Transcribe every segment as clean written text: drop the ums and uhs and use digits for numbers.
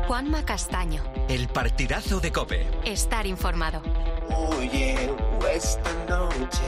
Juanma Castaño. El partidazo de COPE. Estar informado. Oye, esta noche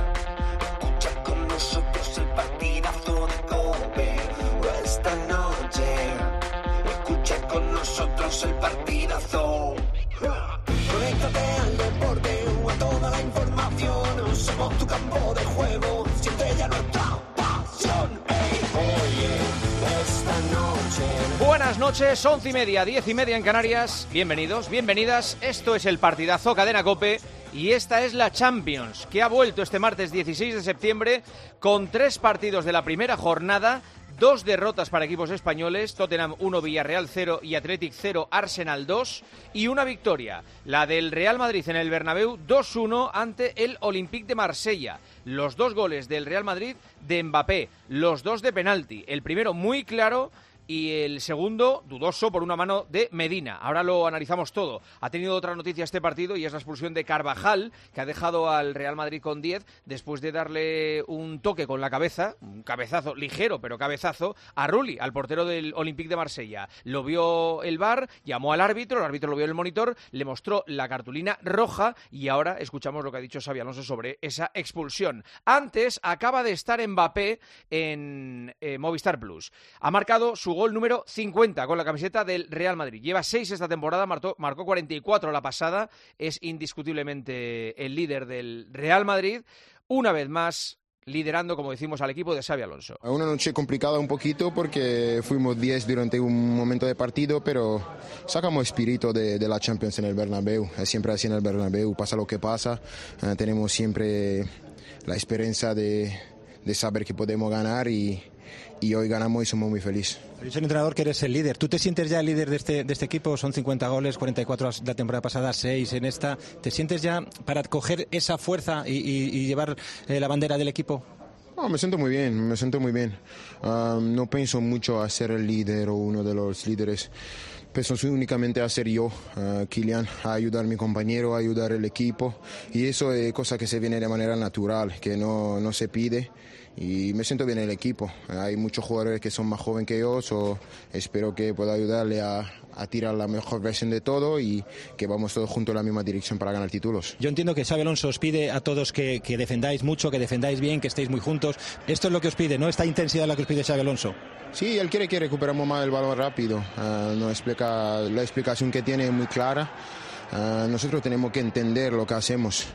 escucha con nosotros el partidazo de COPE. Esta noche escucha con nosotros el partidazo. Conéctate al deporte o a toda la información. Somos tu campo de juego. Siente ya nuestra pasión. Oye, esta noche. Buenas noches, 11:30, 10:30 en Canarias. Bienvenidos, bienvenidas. Esto es el partidazo Cadena COPE y esta es la Champions, que ha vuelto este martes 16 de septiembre con 3 partidos de la primera jornada. 2 derrotas para equipos españoles, Tottenham 1, Villarreal 0 y Athletic 0, Arsenal 2, y una victoria, la del Real Madrid en el Bernabéu 2-1 ante el Olympique de Marsella. Los 2 goles del Real Madrid de Mbappé, los 2 de penalti, el primero muy claro y el segundo dudoso por una mano de Medina. Ahora lo analizamos todo. Ha tenido otra noticia este partido y es la expulsión de Carvajal, que ha dejado al Real Madrid con 10 después de darle un toque con la cabeza, un cabezazo ligero, pero cabezazo, a Rulli, al portero del Olympique de Marsella. Lo vio el VAR, llamó al árbitro, el árbitro lo vio en el monitor, le mostró la cartulina roja y ahora escuchamos lo que ha dicho Xabi Alonso sobre esa expulsión. Antes acaba de estar Mbappé en Movistar Plus. Ha marcado su gol número 50 con la camiseta del Real Madrid. Lleva 6 esta temporada, marcó 44 la pasada. Es indiscutiblemente el líder del Real Madrid. Una vez más, liderando, como decimos, al equipo de Xabi Alonso. Una noche complicada un poquito porque fuimos 10 durante un momento de partido, pero sacamos espíritu de la Champions en el Bernabéu. Es siempre así en el Bernabéu, pasa lo que pasa. Tenemos siempre la esperanza de saber que podemos ganar y hoy ganamos y somos muy felices. Soy el entrenador que eres el líder. ¿Tú te sientes ya el líder de este equipo? Son 50 goles, 44 la temporada pasada, 6 en esta. ¿Te sientes ya para coger esa fuerza y llevar la bandera del equipo? No, me siento muy bien. No pienso mucho a ser el líder o uno de los líderes. Pienso únicamente a ser yo, Kylian, a ayudar a mi compañero, a ayudar al equipo. Y eso es cosa que se viene de manera natural, que no se pide. Y me siento bien en el equipo. Hay muchos jugadores que son más jóvenes que yo, espero que pueda ayudarle a tirar la mejor versión de todo y que vamos todos juntos en la misma dirección para ganar títulos. Yo entiendo que Xabi Alonso os pide a todos que defendáis mucho, que defendáis bien, que estéis muy juntos. Esto es lo que os pide, ¿no? Esta intensidad es la que os pide Xabi Alonso. Sí, él quiere que recuperemos más el balón rápido. La explicación que tiene es muy clara. Nosotros tenemos que entender lo que hacemos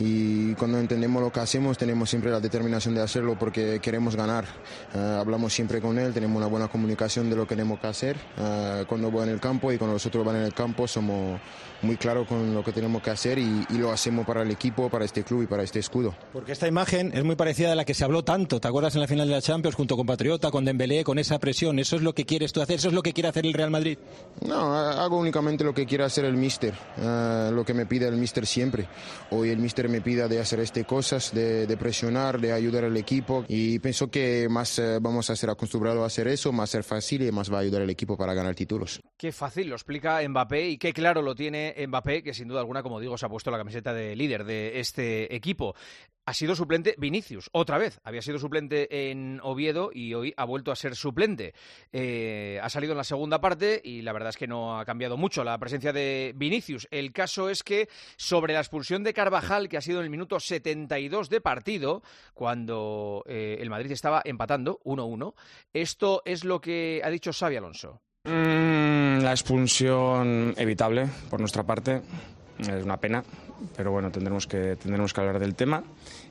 y cuando entendemos lo que hacemos tenemos siempre la determinación de hacerlo porque queremos ganar. Hablamos siempre con él, tenemos una buena comunicación de lo que tenemos que hacer. Cuando voy en el campo y cuando nosotros van en el campo somos muy claros con lo que tenemos que hacer y lo hacemos para el equipo, para este club y para este escudo. Porque esta imagen es muy parecida a la que se habló tanto, ¿te acuerdas en la final de la Champions junto con Patriota, con Dembélé, con esa presión? ¿Eso es lo que quieres tú hacer? ¿Eso es lo que quiere hacer el Real Madrid? No, hago únicamente lo que quiere hacer el míster. Lo que me pide el míster siempre. Hoy el míster me pide de hacer cosas, de presionar, de ayudar al equipo y pienso que más vamos a ser acostumbrados a hacer eso, más ser fácil y más va a ayudar al equipo para ganar títulos. Qué fácil lo explica Mbappé y qué claro lo tiene Mbappé, que sin duda alguna, como digo, se ha puesto la camiseta de líder de este equipo. Ha sido suplente Vinicius, otra vez. Había sido suplente en Oviedo y hoy ha vuelto a ser suplente. Ha salido en la segunda parte y la verdad es que no ha cambiado mucho la presencia de Vinicius. El caso es que sobre la expulsión de Carvajal, que ha sido en el minuto 72 de partido, cuando el Madrid estaba empatando 1-1, esto es lo que ha dicho Xabi Alonso. La expulsión evitable por nuestra parte. Es una pena, pero bueno, tendremos que hablar del tema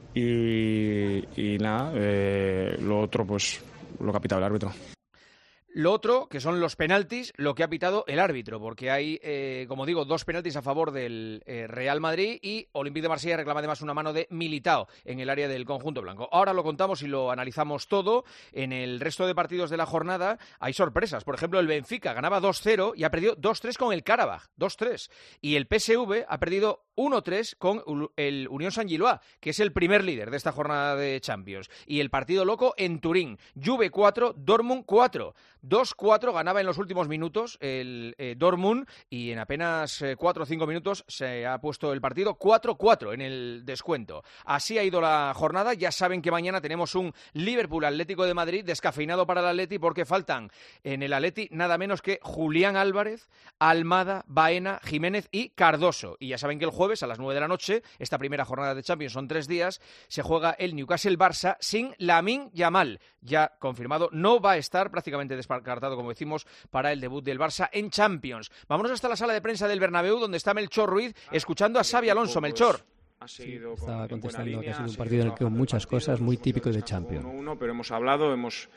y nada, lo otro pues lo que ha pitado el árbitro. Lo otro, que son los penaltis, lo que ha pitado el árbitro, porque hay, como digo, 2 penaltis a favor del Real Madrid y Olympique de Marsella reclama además una mano de Militao en el área del conjunto blanco. Ahora lo contamos y lo analizamos todo. En el resto de partidos de la jornada hay sorpresas. Por ejemplo, el Benfica ganaba 2-0 y ha perdido 2-3 con el Karabaj, 2-3. Y el PSV ha perdido 1-3 con el Unión Saint-Gilloise, que es el primer líder de esta jornada de Champions. Y el partido loco en Turín. Juve 4, Dortmund 4. 2-4 ganaba en los últimos minutos el Dortmund y en apenas 4 o 5 minutos se ha puesto el partido 4-4 en el descuento. Así ha ido la jornada. Ya saben que mañana tenemos un Liverpool Atlético de Madrid descafeinado para el Atleti porque faltan en el Atleti nada menos que Julián Álvarez, Almada, Baena, Jiménez y Cardoso. Y ya saben que el jueves a las 9 de la noche, esta primera jornada de Champions son 3 días, se juega el Newcastle-Barça sin Lamine Yamal. Ya confirmado, no va a estar prácticamente descartado, como decimos, para el debut del Barça en Champions. Vámonos hasta la sala de prensa del Bernabéu, donde está Melchor Ruiz, escuchando a Xabi Alonso. Melchor. Sí, estaba contestando que ha sido un partido en el que hubo muchas cosas muy típicos de Champions. Pero hemos hablado, hemos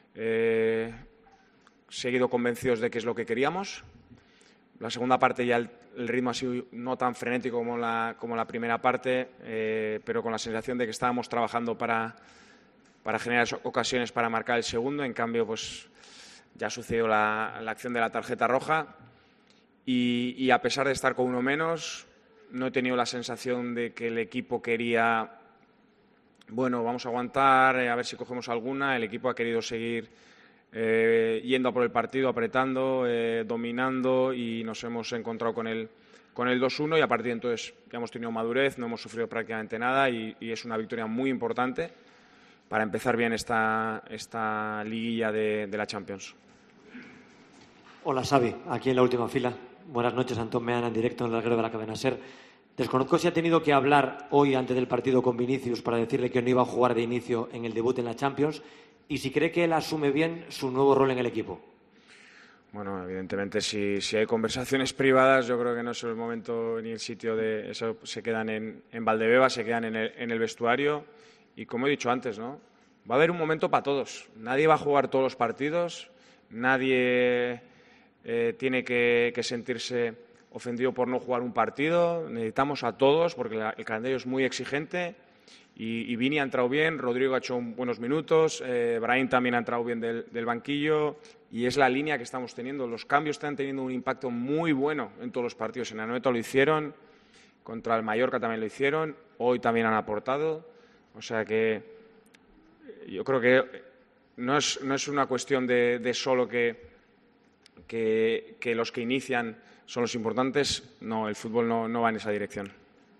seguido convencidos de que es lo que queríamos. La segunda parte ya el ritmo ha sido no tan frenético como la primera parte, pero con la sensación de que estábamos trabajando para generar ocasiones para marcar el segundo. En cambio, pues ya sucedió la acción de la tarjeta roja y a pesar de estar con uno menos, no he tenido la sensación de que el equipo quería, bueno, vamos a aguantar, a ver si cogemos alguna. El equipo ha querido seguir yendo a por el partido, apretando, dominando, y nos hemos encontrado con el 2-1 y a partir de entonces ya hemos tenido madurez, no hemos sufrido prácticamente nada y es una victoria muy importante para empezar bien esta liguilla de la Champions. Hola Xavi, aquí en la última fila. Buenas noches, Antón Meana, en directo en el larguero de la cadena SER. Desconozco si ha tenido que hablar hoy antes del partido con Vinicius para decirle que no iba a jugar de inicio en el debut en la Champions y si cree que él asume bien su nuevo rol en el equipo. Bueno, evidentemente si hay conversaciones privadas, yo creo que no es el momento ni el sitio de eso. Se quedan en Valdebeba, se quedan en el vestuario y como he dicho antes, ¿no? Va a haber un momento para todos. Nadie va a jugar todos los partidos, nadie tiene que sentirse ofendido por no jugar un partido. Necesitamos a todos porque el calendario es muy exigente y Vini ha entrado bien, Rodrigo ha hecho buenos minutos, Brahim también ha entrado bien del banquillo y es la línea que estamos teniendo. Los cambios están teniendo un impacto muy bueno en todos los partidos. En Anoeta lo hicieron, contra el Mallorca también lo hicieron, hoy también han aportado. O sea que yo creo que no es una cuestión de solo que los que inician son los importantes. No, el fútbol no va en esa dirección.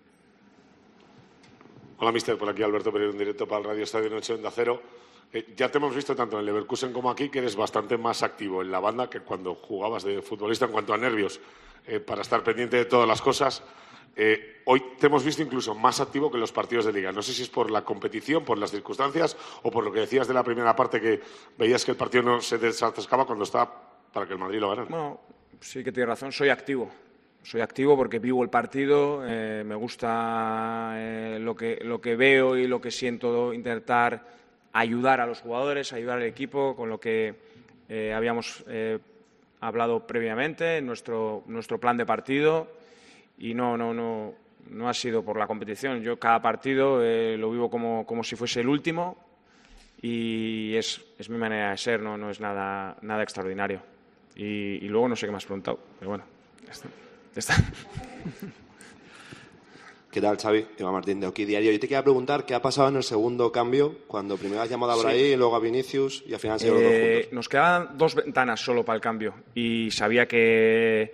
Hola, mister. Por aquí Alberto Pereiro, en directo para el Radio Estadio Noche Onda Cero. Ya te hemos visto tanto en Leverkusen como aquí que eres bastante más activo en la banda que cuando jugabas de futbolista en cuanto a nervios, para estar pendiente de todas las cosas. Hoy te hemos visto incluso más activo que en los partidos de Liga. No sé si es por la competición, por las circunstancias o por lo que decías de la primera parte, que veías que el partido no se desatascaba cuando estaba para que el Madrid lo ganara. Bueno, sí que tienes razón. Soy activo porque vivo el partido, me gusta lo que veo y lo que siento, intentar ayudar a los jugadores, ayudar al equipo con lo que habíamos hablado previamente, nuestro plan de partido, y no ha sido por la competición. Yo cada partido lo vivo como si fuese el último y es mi manera de ser, no es nada extraordinario. Y luego no sé qué me has preguntado, pero bueno, ya está. ¿Qué tal, Xavi? Iván Martín, de Oki Diario. Yo te quería preguntar qué ha pasado en el segundo cambio, cuando primero has llamado a Brahim, luego a Vinicius y al final han sido los dos juntos. Nos quedaban 2 ventanas solo para el cambio y sabía que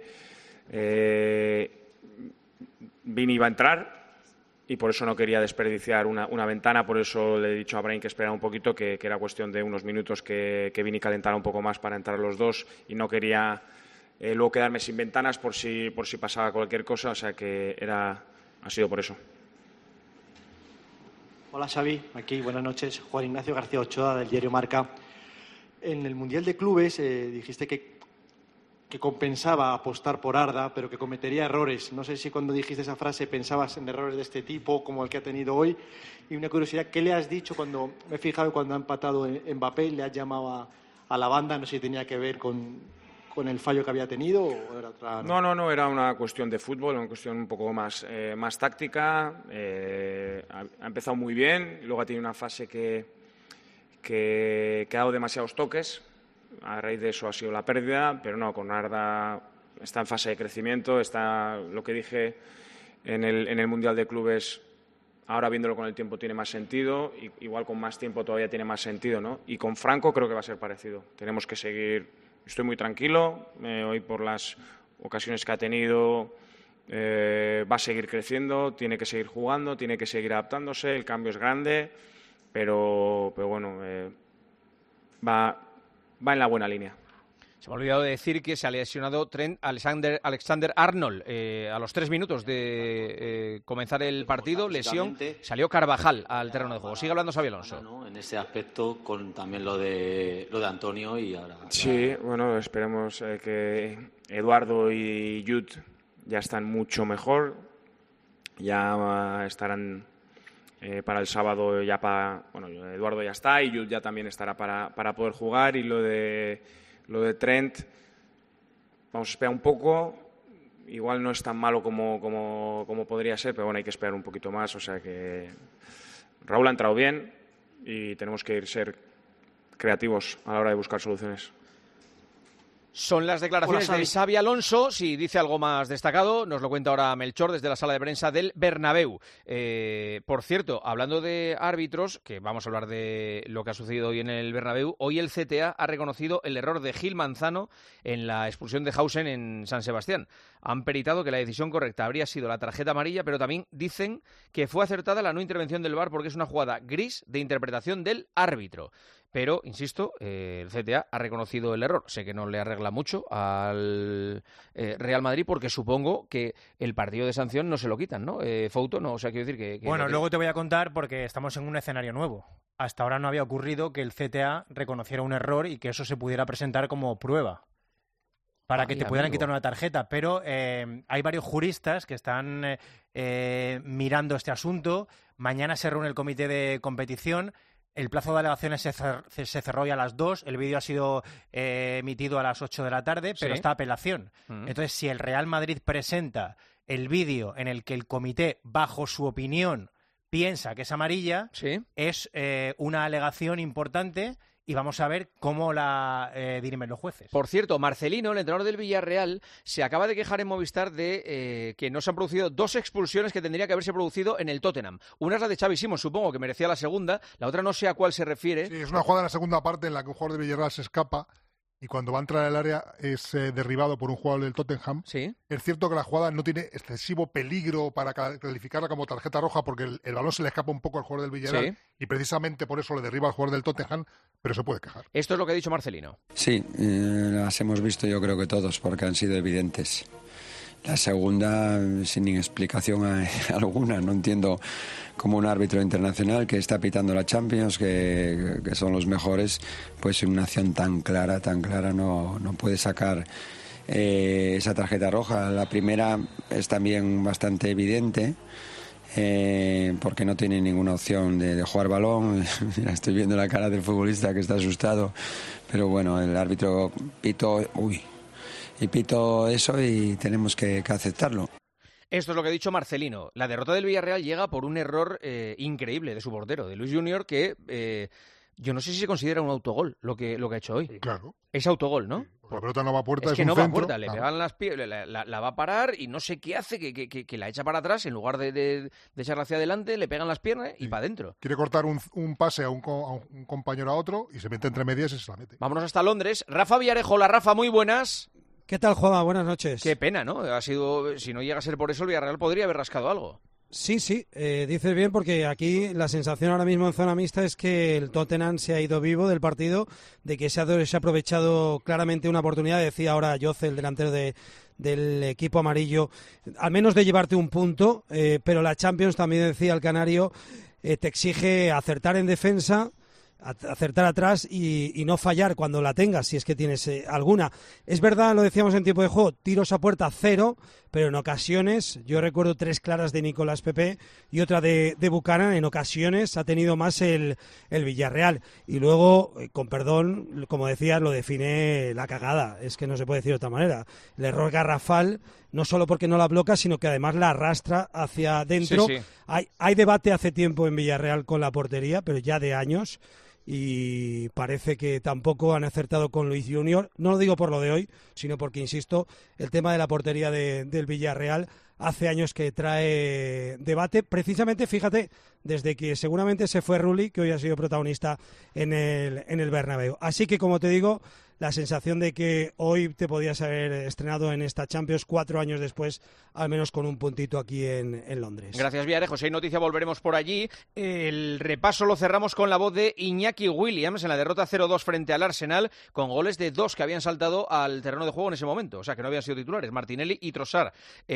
Vini iba a entrar y por eso no quería desperdiciar una ventana. Por eso le he dicho a Brahim que esperara un poquito, que era cuestión de unos minutos que Vini calentara un poco más para entrar los dos y no quería luego quedarme sin ventanas por si pasaba cualquier cosa. O sea que ha sido por eso. Hola Xavi, aquí buenas noches. Juan Ignacio García Ochoa, del diario Marca. En el Mundial de Clubes dijiste que compensaba apostar por Arda, pero que cometería errores. No sé si cuando dijiste esa frase pensabas en errores de este tipo, como el que ha tenido hoy. Y una curiosidad, ¿qué le has dicho cuando me he fijado cuando ha empatado Mbappé? ¿Le has llamado a la banda? No sé si tenía que ver con el fallo que había tenido o era otra. No, era una cuestión de fútbol, una cuestión un poco más táctica. Ha empezado muy bien, luego ha tenido una fase que ha dado demasiados toques. A raíz de eso ha sido la pérdida, pero no, con Arda está en fase de crecimiento, está lo que dije en el Mundial de Clubes, ahora viéndolo con el tiempo tiene más sentido, igual con más tiempo todavía tiene más sentido, ¿no? Y con Franco creo que va a ser parecido. Tenemos que seguir, estoy muy tranquilo, hoy por las ocasiones que ha tenido, va a seguir creciendo, tiene que seguir jugando, tiene que seguir adaptándose, el cambio es grande, pero bueno, va en la buena línea. Se me ha olvidado de decir que se ha lesionado Trent Alexander-Arnold a los 3 minutos de comenzar el partido, lesión, salió Carvajal al terreno de juego. Sigue hablando Xabi Alonso. ¿No? En ese aspecto, con también lo de Antonio y ahora... Sí, bueno, esperemos que Eduardo y Jude ya están mucho mejor, ya estarán para el sábado, bueno, Eduardo ya está y Jude ya también estará para poder jugar, y lo de Trent, vamos a esperar un poco, igual no es tan malo como podría ser, pero bueno, hay que esperar un poquito más, o sea que Raúl ha entrado bien y tenemos que ser creativos a la hora de buscar soluciones. Son las declaraciones de Xabi Alonso. Si dice algo más destacado, nos lo cuenta ahora Melchor desde la sala de prensa del Bernabéu. Por cierto, hablando de árbitros, que vamos a hablar de lo que ha sucedido hoy en el Bernabéu, hoy el CTA ha reconocido el error de Gil Manzano en la expulsión de Hausen en San Sebastián. Han peritado que la decisión correcta habría sido la tarjeta amarilla, pero también dicen que fue acertada la no intervención del VAR porque es una jugada gris de interpretación del árbitro. Pero, insisto, el CTA ha reconocido el error. Sé que no le arregla mucho al Real Madrid porque supongo que el partido de sanción no se lo quitan, ¿no? Fouto, no, o sea, quiero decir que... Bueno, luego te voy a contar porque estamos en un escenario nuevo. Hasta ahora no había ocurrido que el CTA reconociera un error y que eso se pudiera presentar como prueba para que te pudieran quitar una tarjeta. Pero hay varios juristas que están mirando este asunto. Mañana se reúne el comité de competición. El plazo de alegaciones se cerró hoy a las 2, el vídeo ha sido emitido a las 8 de la tarde, pero está apelación. Entonces, si el Real Madrid presenta el vídeo en el que el comité, bajo su opinión, piensa que es amarilla, es una alegación importante y vamos a ver cómo la dirimen los jueces. Por cierto, Marcelino, el entrenador del Villarreal, se acaba de quejar en Movistar de que no se han producido 2 expulsiones que tendría que haberse producido en el Tottenham. Una es la de Xavi Simons, supongo que merecía la segunda, la otra no sé a cuál se refiere. Sí, es una jugada en la segunda parte en la que un jugador de Villarreal se escapa y cuando va a entrar al área es derribado por un jugador del Tottenham. Sí. Es cierto que la jugada no tiene excesivo peligro para calificarla como tarjeta roja porque el balón se le escapa un poco al jugador del Villarreal y precisamente por eso le derriba al jugador del Tottenham, pero se puede quejar. Esto es lo que ha dicho Marcelino. Sí, las hemos visto yo creo que todos porque han sido evidentes. La segunda, sin explicación alguna, no entiendo cómo un árbitro internacional que está pitando la Champions, que son los mejores, pues en una acción tan clara no puede sacar esa tarjeta roja. La primera es también bastante evidente, porque no tiene ninguna opción de jugar balón. Mira, estoy viendo la cara del futbolista que está asustado, pero bueno, el árbitro pitó eso y tenemos que aceptarlo. Esto es lo que ha dicho Marcelino. La derrota del Villarreal llega por un error increíble de su portero, de Luis Junior, que yo no sé si se considera un autogol lo que ha hecho hoy. Claro. Es autogol, ¿no? La pelota no va a puerta, es que no va a puerta, le pegan las piernas, la va a parar y no sé qué hace, que la echa para atrás, en lugar de echarla hacia adelante, le pegan las piernas y para adentro. Quiere cortar un pase a un compañero a otro y se mete entre medias y se la mete. Vámonos hasta Londres. Rafa Villarejo, hola Rafa, muy buenas. ¿Qué tal, Juanma? Buenas noches. Qué pena, ¿no? Ha sido, si no llega a ser por eso, el Villarreal podría haber rascado algo. Sí, dices bien, porque aquí la sensación ahora mismo en zona mixta es que el Tottenham se ha ido vivo del partido, de que se ha aprovechado claramente una oportunidad, decía ahora Jose, el delantero del equipo amarillo, al menos de llevarte un punto, pero la Champions, también decía el canario, te exige acertar en defensa, acertar atrás y no fallar cuando la tengas, si es que tienes alguna. Es verdad, lo decíamos en tiempo de juego, tiros a puerta 0, pero en ocasiones, yo recuerdo 3 claras de Nicolás Pepe y otra de Buchanan, en ocasiones ha tenido más el Villarreal. Y luego, con perdón, como decías, lo define la cagada, es que no se puede decir de otra manera. El error garrafal, no solo porque no la bloca, sino que además la arrastra hacia adentro. Sí. Hay debate hace tiempo en Villarreal con la portería, pero ya de años. y parece que tampoco han acertado con Luis Junior. No lo digo por lo de hoy, sino porque, insisto, el tema de la portería del Villarreal hace años que trae debate, precisamente, fíjate, desde que seguramente se fue Rulli, que hoy ha sido protagonista en el Bernabéu. Así que, como te digo, la sensación de que hoy te podías haber estrenado en esta Champions 4 años después, al menos con un puntito aquí en Londres. Gracias, Villarejo. Si hay noticia, volveremos por allí. El repaso lo cerramos con la voz de Iñaki Williams en la derrota 0-2 frente al Arsenal, con goles de 2 que habían saltado al terreno de juego en ese momento, o sea, que no habían sido titulares, Martinelli y Trossard.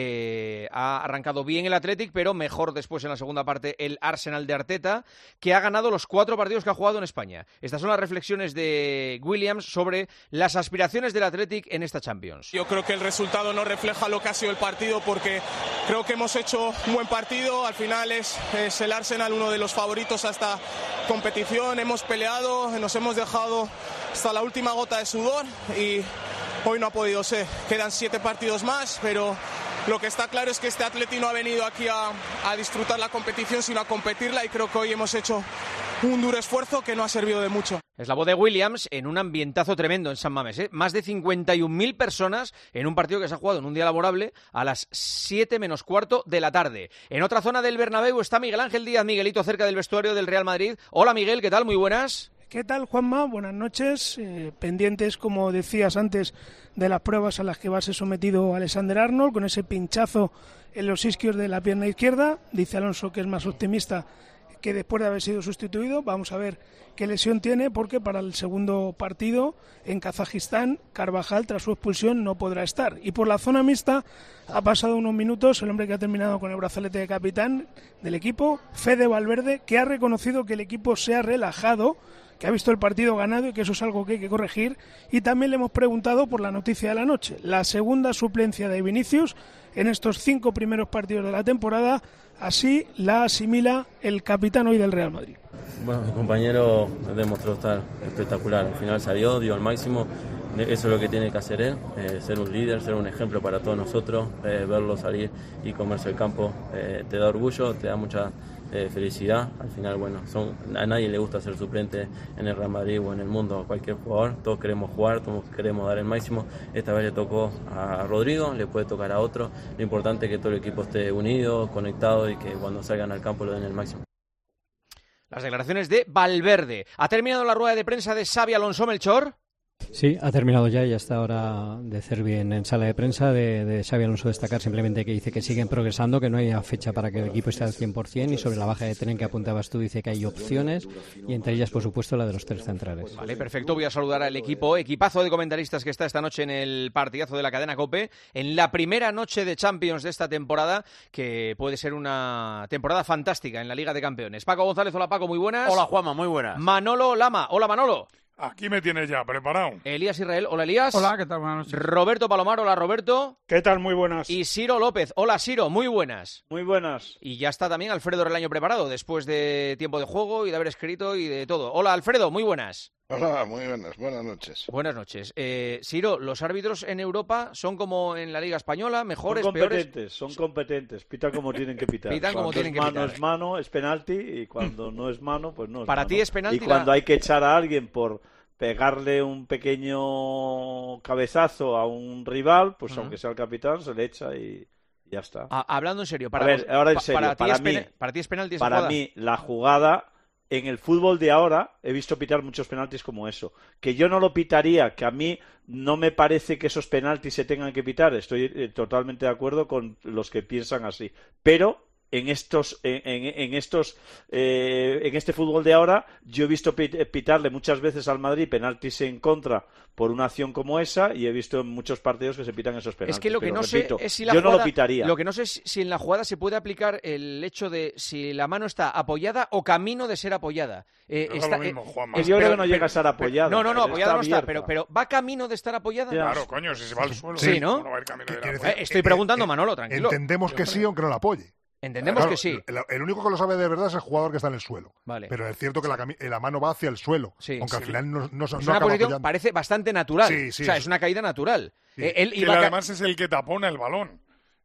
Ha arrancado bien el Athletic, pero mejor después en la segunda parte el Arsenal de Arteta, que ha ganado los 4 partidos que ha jugado en España. Estas son las reflexiones de Williams sobre las aspiraciones del Athletic en esta Champions. Yo creo que el resultado no refleja lo que ha sido el partido, porque creo que hemos hecho un buen partido. Al final es el Arsenal uno de los favoritos a esta competición. Hemos peleado, nos hemos dejado hasta la última gota de sudor y hoy no ha podido ser. Quedan 7 partidos más, pero lo que está claro es que este Athletic no ha venido aquí a disfrutar la competición, sino a competirla, y creo que hoy hemos hecho un duro esfuerzo que no ha servido de mucho. Es la voz de Williams en un ambientazo tremendo en San Mamés, ¿eh? Más de 51.000 personas en un partido que se ha jugado en un día laborable a las 7 menos cuarto de la tarde. En otra zona del Bernabéu está Miguel Ángel Díaz, Miguelito, cerca del vestuario del Real Madrid. Hola, Miguel, ¿qué tal? Muy buenas. ¿Qué tal, Juanma? Buenas noches. Pendientes, como decías antes, de las pruebas a las que va a ser sometido Alexander Arnold, con ese pinchazo en los isquios de la pierna izquierda. Dice Alonso que es más optimista que después de haber sido sustituido. Vamos a ver qué lesión tiene, porque para el segundo partido en Kazajistán, Carvajal, tras su expulsión, no podrá estar. Y por la zona mixta ha pasado unos minutos el hombre que ha terminado con el brazalete de capitán del equipo, Fede Valverde, que ha reconocido que el equipo se ha relajado, que ha visto el partido ganado y que eso es algo que hay que corregir. Y también le hemos preguntado por la noticia de la noche, la segunda suplencia de Vinicius en estos 5 primeros partidos de la temporada. Así la asimila el capitán hoy del Real Madrid. Bueno, mi compañero demostró estar espectacular. Al final salió, dio el máximo. Eso es lo que tiene que hacer él, ser un líder, ser un ejemplo para todos nosotros. Verlo salir y comerse el campo te da orgullo, te da mucha felicidad. Al final, bueno, a nadie le gusta ser suplente en el Real Madrid o en el mundo, a cualquier jugador. Todos queremos jugar, todos queremos dar el máximo. Esta vez le tocó a Rodrigo, le puede tocar a otro. Lo importante es que todo el equipo esté unido, conectado, y que cuando salgan al campo lo den el máximo. Las declaraciones de Valverde. ¿Ha terminado la rueda de prensa de Xabi Alonso, Melchor? Sí, ha terminado ya y hasta ahora de Cervi en sala de prensa. De Xabi Alonso destacar simplemente que dice que siguen progresando, que no hay fecha para que el equipo esté al 100%, y sobre la baja de tren que apuntabas tú dice que hay opciones, y entre ellas, por supuesto, la de los 3 centrales. Vale, perfecto. Voy a saludar al equipazo de comentaristas que está esta noche en el partidazo de la cadena COPE, en la primera noche de Champions de esta temporada, que puede ser una temporada fantástica en la Liga de Campeones. Paco González, hola Paco, muy buenas. Hola Juanma, muy buenas. Manolo Lama, hola Manolo. Aquí me tienes ya, preparado. Elías Israel, hola Elías. Hola, ¿qué tal? Buenas noches. Roberto Palomar, hola Roberto. ¿Qué tal? Muy buenas. Y Ciro López, hola Ciro, muy buenas. Muy buenas. Y ya está también Alfredo Relaño preparado, después de tiempo de juego y de haber escrito y de todo. Hola Alfredo, muy buenas. Hola, muy buenas, buenas noches. Buenas noches. Ciro, ¿los árbitros en Europa son como en la Liga Española, mejores, peores? Son competentes, pitan como tienen que pitar. Pitan como tienen que pitar. Cuando es mano es penalti, y cuando no es mano, pues no es Para mano. ti es penalti. Y cuando hay que echar a alguien por pegarle un pequeño cabezazo a un rival, pues aunque sea el capitán, se le echa y ya está. Hablando en serio, ahora en serio, para ti es penalti esa para jugada. mí la jugada en el fútbol de ahora he visto pitar muchos penaltis como eso, que yo no lo pitaría, que a mí no me parece que esos penaltis se tengan que pitar. Estoy totalmente de acuerdo con los que piensan así, pero en este fútbol de ahora yo he visto pitarle muchas veces al Madrid penaltis en contra por una acción como esa, y he visto en muchos partidos que se pitan esos penaltis. Es que lo que no repito, sé es si la yo jugada, no lo pitaría. Lo que no sé es si en la jugada se puede aplicar el hecho de si la mano está apoyada o camino de ser apoyada. Lo mismo, Juanma. Yo creo que no llega a estar apoyada. No, apoyada no está, pero ¿va camino de estar apoyada? Claro, coño, si se va al suelo. Sí, ¿no? No va a ir camino de decir, estoy preguntando, Manolo, tranquilo. Entendemos que sí, aunque no la apoye. Entendemos que sí. El único que lo sabe de verdad es el jugador que está en el suelo. Vale. Pero es cierto que la mano va hacia el suelo. Sí, aunque al final no es una acaba posición, apoyando. parece bastante natural. Sí, o sea, es una caída natural. Sí. Él además es el que tapona el balón.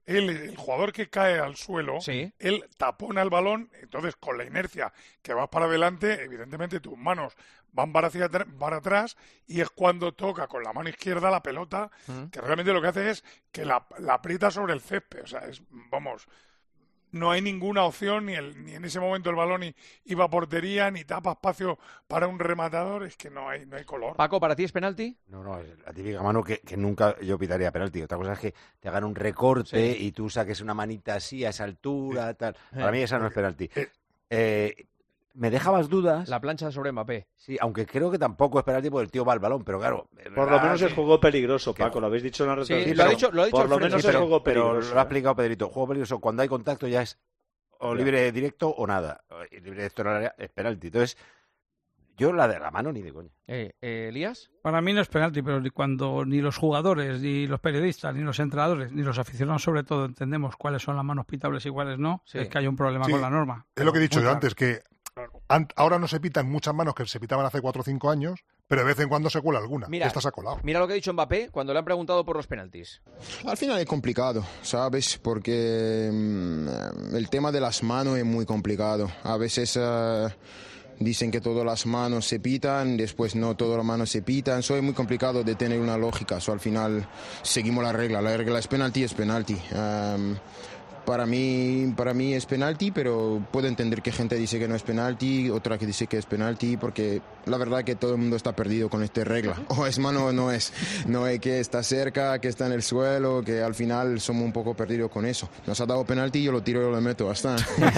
el jugador que cae al suelo, él tapona el balón, entonces con la inercia que vas para adelante, evidentemente tus manos van para atrás y es cuando toca con la mano izquierda la pelota, que realmente lo que hace es que la aprieta sobre el césped. O sea, no hay ninguna opción, ni en ese momento el balón iba a portería, ni tapa espacio para un rematador, es que no hay color. Paco, ¿para ti es penalti? No, es la típica mano que nunca yo pitaría penalti. Otra cosa es que te hagan un recorte y tú saques una manita así a esa altura, tal. Para mí esa no es penalti. Me deja más dudas. La plancha sobre Mbappé. Sí, aunque creo que tampoco es penalti porque el tío va al balón, pero claro. Por lo menos es juego peligroso, Paco, lo habéis dicho en la retransmisión. Sí, lo ha dicho por lo menos es juego peligroso. Pero lo ha explicado Pedrito. Juego peligroso, cuando hay contacto ya es o libre directo o nada. Libre directo en el área es penalti. Entonces, yo la de la mano ni de coña. ¿Elías? Para mí no es penalti, pero cuando ni los jugadores, ni los periodistas, ni los entrenadores, ni los aficionados sobre todo entendemos cuáles son las manos pitables y cuáles no, es que hay un problema con la norma. Es lo que he dicho yo antes, que ahora no se pitan muchas manos que se pitaban hace 4 o 5 años, pero de vez en cuando se cuela alguna. Mira, esta se ha colado. Mira lo que ha dicho Mbappé cuando le han preguntado por los penaltis. Al final es complicado, ¿sabes? Porque el tema de las manos es muy complicado. A veces dicen que todas las manos se pitan, después no todas las manos se pitan. Eso es muy complicado de tener una lógica. Al final seguimos la regla. La regla es penalti, es penalti. Para mí es penalti, pero puedo entender que gente dice que no es penalti, otra que dice que es penalti, porque la verdad que todo el mundo está perdido con esta regla. O es mano o no es. No es que está cerca, que está en el suelo, que al final somos un poco perdidos con eso. Nos ha dado penalti, yo lo tiro y yo lo meto, hasta.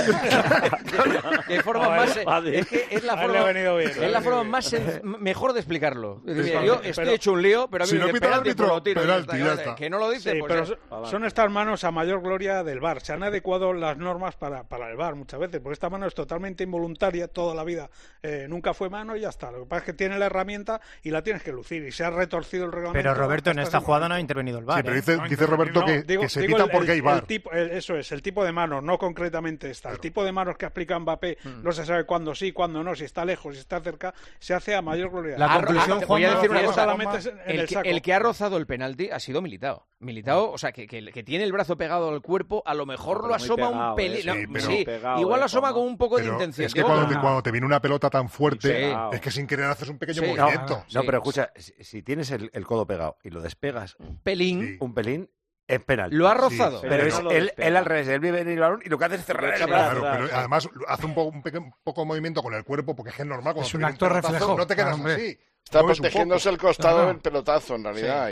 De forma más, es que es la forma más mejor de explicarlo. Mira, yo estoy hecho un lío, pero a mí si no pita el árbitro, lo tiro. Penalti, ya está. Que no lo dice, sí, pues pero son estas manos a mayor gloria del VAR. Se han adecuado las normas para el VAR muchas veces, porque esta mano es totalmente involuntaria toda la vida. Nunca fue mano y ya está. Lo que pasa es que tiene la herramienta y la tienes que lucir, y se ha retorcido el reglamento. Pero Roberto, en esta jugada no ha intervenido el VAR. Sí, pero dice Roberto que se pitan porque hay VAR. Eso es, el tipo de mano, no concretamente esta. El tipo de manos que aplica Mbappé no se sabe cuándo sí, cuándo no, si está lejos, si está cerca, se hace a mayor gloria. La conclusión, voy a decir una cosa, el que ha rozado el penalti ha sido Militao. Militao, o sea, que tiene el brazo pegado al cuerpo, a lo mejor lo asoma un pelín. Igual lo asoma con un poco de intención. Es que cuando te viene una pelota tan fuerte, es que sin querer haces un pequeño movimiento. No, pero escucha, si tienes el codo pegado y lo despegas un pelín, es penal. Lo ha rozado. Pero es él al revés, él vive en el balón y lo que hace es cerrar el brazo. Claro, pero además hace un poco de movimiento con el cuerpo, porque es normal. Es un acto reflejo. No te quedas así. Está protegiéndose el costado del pelotazo, en realidad.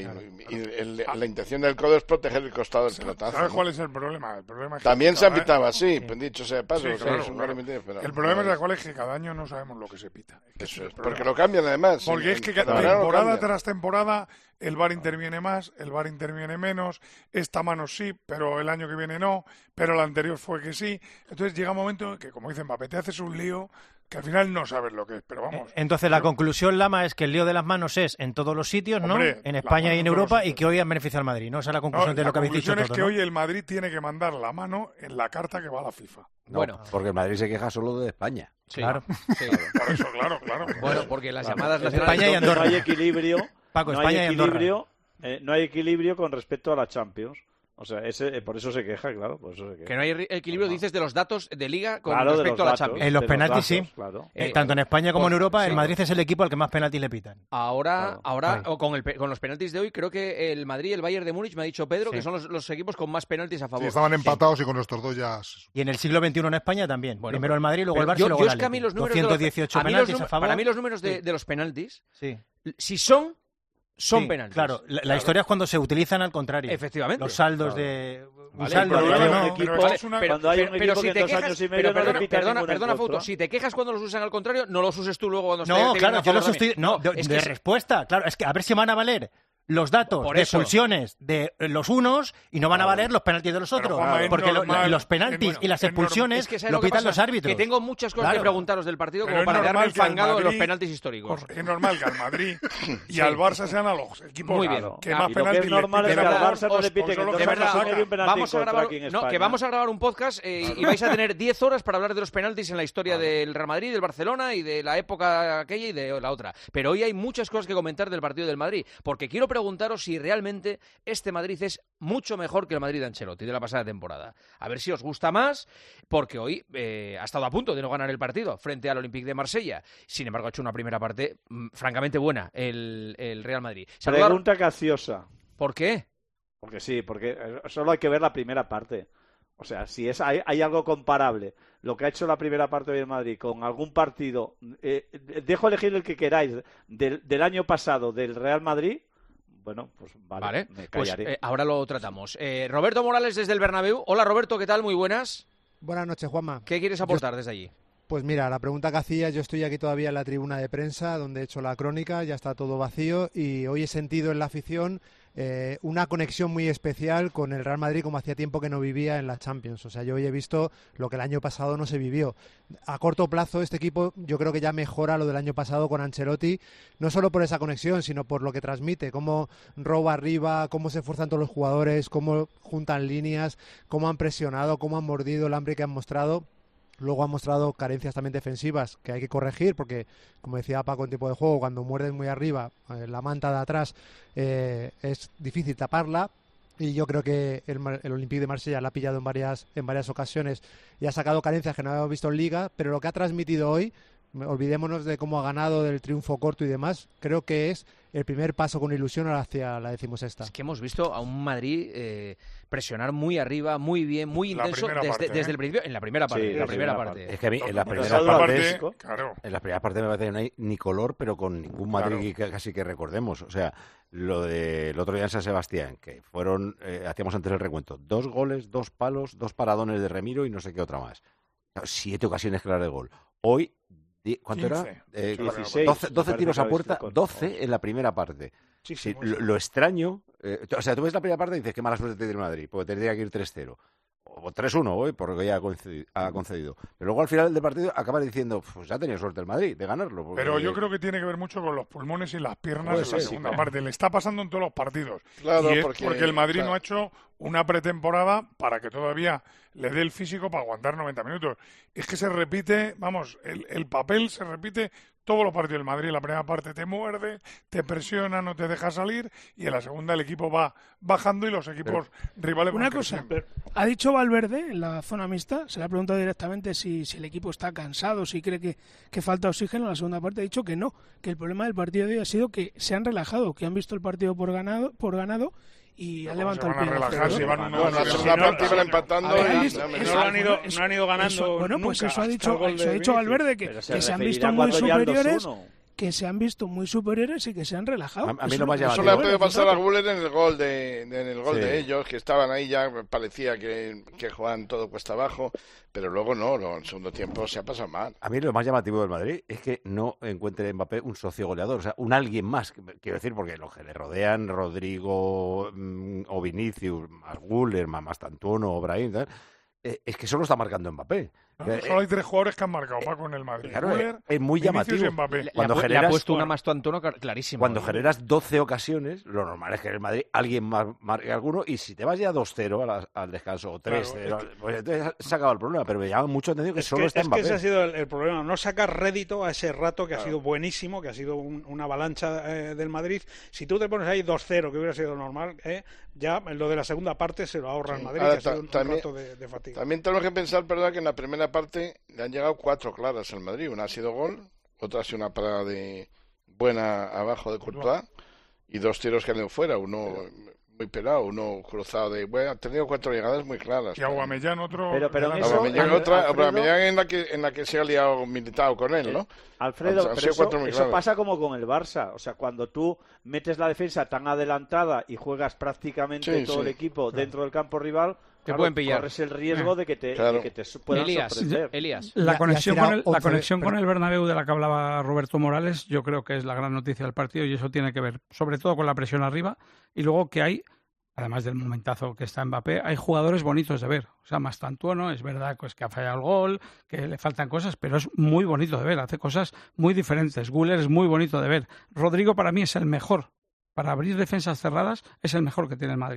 Y la intención del codo es proteger el costado del pelotazo. ¿Sabes cuál es el problema? Es que también se pitaba así, dicho sea de paso. El problema es cuál es que cada año no sabemos lo que se pita. Eso es, porque lo cambian además. Porque es que temporada tras temporada el VAR interviene más, el VAR interviene menos, esta mano sí, pero el año que viene no, pero la anterior fue que sí. Entonces llega un momento en que, como dicen Mbappé, te haces un lío que al final no sabes lo que es, pero vamos. Entonces la conclusión, Lama, es que el lío de las manos es en todos los sitios, ¿no? Hombre, en España y en Europa, y que hoy han beneficiado al Madrid, ¿no? Esa es la conclusión de lo que habéis dicho todos. La conclusión es que hoy el Madrid tiene que mandar la mano en la carta que va a la FIFA. No, bueno, porque el Madrid se queja solo de España. Sí, claro. Sí. Por eso, claro. Bueno, porque las llamadas las España y Andorra. No hay equilibrio. Paco, España y Andorra. No hay equilibrio con respecto a la Champions. O sea, por eso se queja, claro. Que no hay equilibrio, dices, de los datos de Liga con respecto a la Champions. En los penaltis sí. Claro. Tanto en España como en Europa, el Madrid es el equipo al que más penaltis le pitan. Ahora con los penaltis de hoy, creo que el Madrid y el Bayern de Múnich, me ha dicho Pedro, que son los equipos con más penaltis a favor. Sí, estaban empatados y con estos dos ya... Y en el siglo XXI en España también. Bueno, primero el Madrid, luego el Barça y luego el Atlético. 218 penaltis a favor. Para mí los números de los penaltis, si son penaltis. Claro, la historia es cuando se utilizan al contrario. Efectivamente. Los saldos de... Perdona, Fouto, si te quejas cuando los usan al contrario, no los uses tú luego cuando de respuesta. Claro, es que a ver si van a valer los datos de expulsiones de los unos y no van a valer los penaltis de los otros. Porque los penaltis y las expulsiones lo pitan los árbitros. Que tengo muchas cosas que preguntaros del partido como para quedarme enfangado en los penaltis históricos. Es normal que al Madrid y al Barça sean a los equipos que más penaltis le piten. Es normal que al Barça no le piten. Que vamos a grabar un podcast y vais a tener 10 horas para hablar de los penaltis en la historia del Real Madrid, del Barcelona y de la época aquella y de la otra. Pero hoy hay muchas cosas que comentar del partido del Madrid. Porque quiero preguntaros si realmente este Madrid es mucho mejor que el Madrid de Ancelotti de la pasada temporada. A ver si os gusta más, porque hoy ha estado a punto de no ganar el partido frente al Olympique de Marsella. Sin embargo, ha hecho una primera parte francamente buena el Real Madrid. Pregunta capciosa. ¿Por qué? Porque sí, porque solo hay que ver la primera parte. O sea, si hay algo comparable lo que ha hecho la primera parte del Madrid con algún partido, dejo elegir el que queráis, del año pasado del Real Madrid, bueno, pues vale. Me callaré. Pues, ahora lo tratamos. Roberto Morales desde el Bernabéu. Hola Roberto, ¿qué tal? Muy buenas. Buenas noches, Juanma. ¿Qué quieres aportar desde allí? Pues mira, la pregunta que hacía, yo estoy aquí todavía en la tribuna de prensa donde he hecho la crónica, ya está todo vacío y hoy he sentido en la afición una conexión muy especial con el Real Madrid como hacía tiempo que no vivía en la Champions. O sea, yo hoy he visto lo que el año pasado no se vivió. A corto plazo este equipo yo creo que ya mejora lo del año pasado con Ancelotti, no solo por esa conexión, sino por lo que transmite, cómo roba arriba, cómo se esfuerzan todos los jugadores, cómo juntan líneas, cómo han presionado, cómo han mordido el hambre que han mostrado. Luego ha mostrado carencias también defensivas que hay que corregir porque, como decía Paco en tiempo de juego, cuando muerden muy arriba, la manta de atrás es difícil taparla. Y yo creo que el Olympique de Marsella la ha pillado en varias ocasiones y ha sacado carencias que no habíamos visto en Liga, pero lo que ha transmitido hoy, olvidémonos de cómo ha ganado, del triunfo corto y demás, creo que es el primer paso con ilusión hacia la 16ª. Es que hemos visto a un Madrid presionar muy arriba, muy bien, muy intenso desde el principio, en la primera parte. Sí, la primera parte. Es que a mí en las primeras partes no hay ni color, pero con ningún Madrid casi que recordemos. O sea, lo del otro día en San Sebastián, que fueron, hacíamos antes el recuento, 2 goles, 2 palos, 2 paradones de Remiro y no sé qué otra más. 7 ocasiones claras de gol. Hoy, ¿cuánto 15, era? 16, 12 tiros a puerta, 12 en la primera parte. Sí, lo extraño, o sea, tú ves la primera parte y dices, qué mala suerte tiene Madrid, porque tendría que ir 3-0. O 3-1 hoy, porque ya ha concedido. Pero luego al final del partido acaba diciendo, pues ya tenía suerte el Madrid de ganarlo. Pero yo creo que tiene que ver mucho con los pulmones y las piernas en la segunda parte. Le está pasando en todos los partidos. Claro, y es porque el Madrid no ha hecho una pretemporada para que todavía le dé el físico para aguantar 90 minutos. Es que se repite, vamos, el papel se repite todos los partidos del Madrid. En la primera parte te muerde, te presiona, no te deja salir, y en la segunda el equipo va bajando y los equipos rivales van creciendo. Una cosa, ha dicho Valverde en la zona mixta, se le ha preguntado directamente si el equipo está cansado, si cree que falta oxígeno. En la segunda parte ha dicho que no, que el problema del partido de hoy ha sido que se han relajado, que han visto el partido por ganado y han levantado el pie. La segunda parte iban empatando no han ido ganando. Bueno, pues eso ha dicho Valverde, que se han visto muy superiores. Que se han visto muy superiores y que se han relajado. A mí no me ha llamado. Eso le puede pasar a Guller en el gol de ellos, que estaban ahí ya, parecía que jugaban todo cuesta abajo, pero luego no, en el segundo tiempo se ha pasado mal. A mí lo más llamativo del Madrid es que no encuentre Mbappé un socio goleador, o sea, un alguien más, quiero decir, porque los que le rodean, Rodrigo o Vinicius, más Guller, más Mastantuono o Brahim, es que solo está marcando Mbappé. Solo hay 3 jugadores que han marcado Paco en el Madrid. Claro, Guller, es muy Vinicius llamativo. y Mbappé. Le ha puesto una Mastantuono clarísima. Cuando generas 12 ocasiones, lo normal es que en el Madrid alguien marque alguno, y si te vas ya 2-0 al descanso o 3-0, pues entonces se ha acabado el problema. Pero me llama mucho atención que solo está Mbappé. Es que ese ha sido el problema, no sacar rédito a ese rato que ha sido buenísimo, que ha sido una avalancha del Madrid. Si tú te pones ahí 2-0, que hubiera sido normal, ya lo de la segunda parte se lo ahorra el Madrid, que ha sido un rato de fatiga. También tenemos que pensar, ¿verdad?, que en la primera parte han llegado 4 claras al Madrid. Una ha sido gol, otra ha sido una parada de buena abajo de Courtois y 2 tiros que han ido fuera, uno muy pelado, uno cruzado de... Bueno, ha tenido 4 llegadas muy claras. Y Aubameyang otro... Pero Aubameyang en la que se ha liado Militao con él, ¿no? Alfredo, pero eso pasa como con el Barça. O sea, cuando tú metes la defensa tan adelantada y juegas prácticamente todo el equipo dentro del campo rival... Te pueden pillar. Corres el riesgo de que te puedan sorprender. Elías. La conexión con el Bernabéu de la que hablaba Roberto Morales, yo creo que es la gran noticia del partido, y eso tiene que ver sobre todo con la presión arriba, y luego que hay, además del momentazo que está Mbappé, hay jugadores bonitos de ver. O sea, Mastantuono, es verdad pues, que ha fallado el gol, que le faltan cosas, pero es muy bonito de ver, hace cosas muy diferentes. Güler es muy bonito de ver. Rodrigo para mí es el mejor. Para abrir defensas cerradas es el mejor que tiene el Madrid.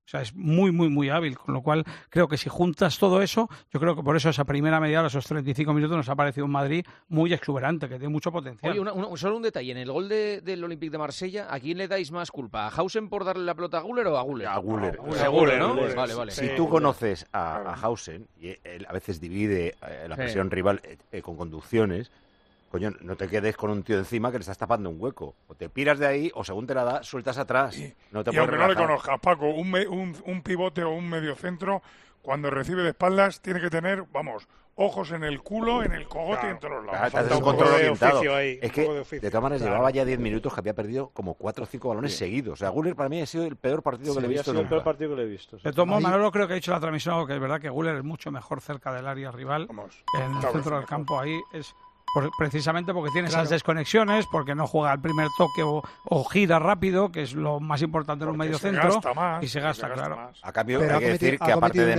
O sea, es muy, muy, muy hábil, con lo cual creo que si juntas todo eso, yo creo que por eso esa primera media hora, esos 35 minutos, nos ha parecido un Madrid muy exuberante, que tiene mucho potencial. Oye, solo un detalle, en el gol del Olympique de Marsella, ¿a quién le dais más culpa? ¿A Hausen por darle la pelota a Guller o a Guller? A Guller. Seguro, ¿no? Vale. Si tú conoces a Hausen, y él a veces divide la presión rival con conducciones, coño, no te quedes con un tío encima que le estás tapando un hueco. O te piras de ahí, o según te la da, sueltas atrás. No te y aunque no le conozcas, Paco, un pivote o un mediocentro, cuando recibe de espaldas, tiene que tener, ojos en el culo, en el cogote y en todos los lados. Falta un control orientado. Es que, de todas maneras, llevaba ya 10 minutos que había perdido como 4 o 5 balones seguidos. O sea, Guller para mí ha sido el peor partido que le he visto nunca. El peor partido que le he visto. De todos modos, Manolo creo que ha dicho la transmisión, que es verdad que Guller es mucho mejor cerca del área rival. En el centro del campo ahí es... precisamente porque tiene esas desconexiones, porque no juega al primer toque o gira rápido, que es lo más importante en un medio centro, y se gasta, claro. A cambio, hay que decir que aparte de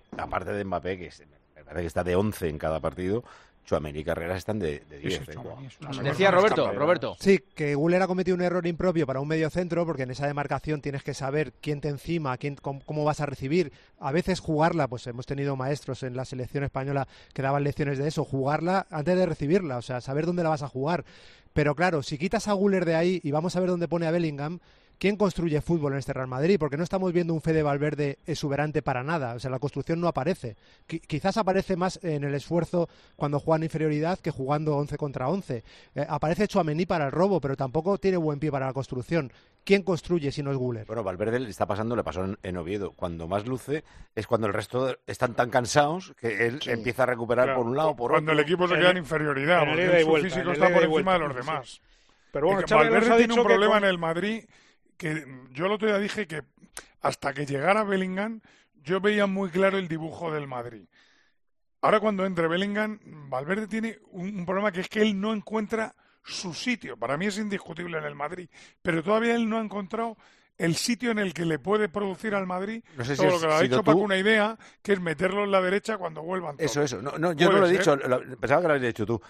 Mbappé, que me parece que está de 11 en cada partido, Tchouaméni y Carreras están de 10. Decía Roberto. Sí, que Guller ha cometido un error impropio para un mediocentro, porque en esa demarcación tienes que saber quién te encima, cómo vas a recibir. A veces jugarla, pues hemos tenido maestros en la selección española que daban lecciones de eso, jugarla antes de recibirla, o sea, saber dónde la vas a jugar. Pero claro, si quitas a Guller de ahí y vamos a ver dónde pone a Bellingham, ¿quién construye fútbol en este Real Madrid? Porque no estamos viendo un Fede Valverde exuberante para nada. O sea, la construcción no aparece. Quizás aparece más en el esfuerzo cuando juegan inferioridad que jugando 11 contra 11. Aparece Tchouaméni para el robo, pero tampoco tiene buen pie para la construcción. ¿Quién construye si no es Guller? Bueno, Valverde le pasó en Oviedo. Cuando más luce es cuando el resto están tan cansados que él empieza a recuperar por un lado, por otro. Cuando el equipo se queda en inferioridad, porque su físico está por encima de los demás. Pero bueno, Valverde tiene un problema en el Madrid, que yo el otro día dije que hasta que llegara Bellingham yo veía muy claro el dibujo del Madrid. Ahora cuando entre Bellingham, Valverde tiene un problema, que es que él no encuentra su sitio. Para mí es indiscutible en el Madrid, pero todavía él no ha encontrado el sitio en el que le puede producir al Madrid todo lo que le ha dicho Paco, una idea, que es meterlo en la derecha cuando vuelvan todos. Eso. No, yo no lo he dicho, pensaba que lo habías dicho tú.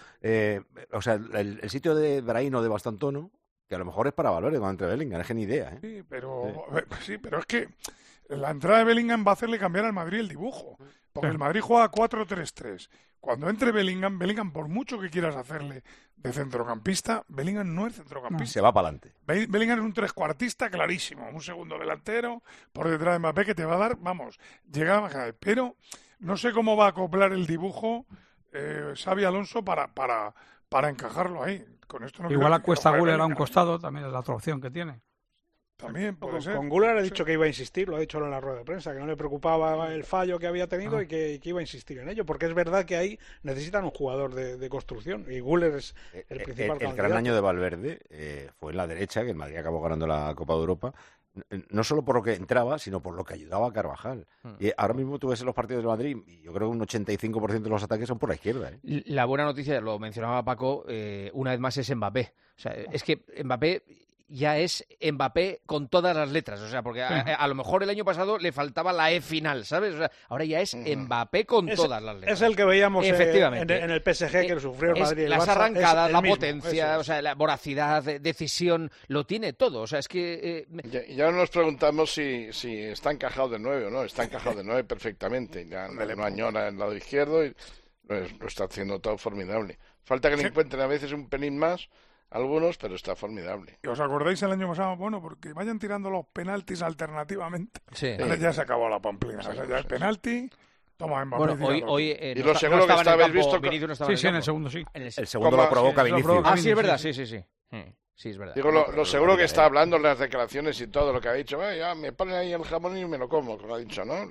O sea, el sitio de Brahim o de Bastantono, que a lo mejor es para Valverde cuando entre Bellingham, es que ni idea. Sí, pero es que la entrada de Bellingham va a hacerle cambiar al Madrid el dibujo. Porque el Madrid juega 4-3-3. Cuando entre Bellingham, por mucho que quieras hacerle de centrocampista, Bellingham no es centrocampista. Se va para adelante. Bellingham es un trescuartista clarísimo. Un segundo delantero por detrás de Mbappé que te va a dar, llegada. Pero no sé cómo va a acoplar el dibujo Xabi Alonso para encajarlo ahí. Con esto no igual acuesta a Guller a un costado, también es la otra opción que tiene. También puede ser. Con Guller ha dicho que iba a insistir, lo ha dicho en la rueda de prensa, que no le preocupaba el fallo que había tenido y que iba a insistir en ello, porque es verdad que ahí necesitan un jugador de construcción y Guller es el principal candidato. El gran año de Valverde fue en la derecha, que el Madrid acabó ganando la Copa de Europa, no solo por lo que entraba, sino por lo que ayudaba a Carvajal. Y ahora mismo tú ves en los partidos de Madrid y yo creo que un 85% de los ataques son por la izquierda. La buena noticia, lo mencionaba Paco, una vez más es Mbappé. O sea, es que Mbappé ya es Mbappé con todas las letras, o sea, porque a lo mejor el año pasado le faltaba la E final, ¿sabes? O sea, ahora ya es Mbappé con todas las letras. Es el que veíamos en el PSG, que lo sufrió el Madrid. Las arrancadas, la potencia, o sea, la voracidad, decisión, lo tiene todo, o sea, es que... Y ahora nos preguntamos si está encajado de 9 o no, está encajado de 9 perfectamente, ya no añora el lado izquierdo y lo está haciendo todo formidable. Falta que le encuentren a veces un pelín más, algunos, pero está formidable. ¿Y os acordáis el año pasado? Bueno, porque vayan tirando los penaltis alternativamente. Sí. Ahora ya se acabó la pamplina. O sea, ya el penalti, toma Mbappé. Bueno, hoy y lo seguro que esta vez visto... Sí, en el segundo sí. El segundo lo provoca Vinicius. Sí, es verdad, sí. Sí, es verdad. Digo, lo seguro que está hablando en las declaraciones y todo lo que ha dicho. Ya me ponen ahí el jamón y me lo como, como ha dicho, ¿no?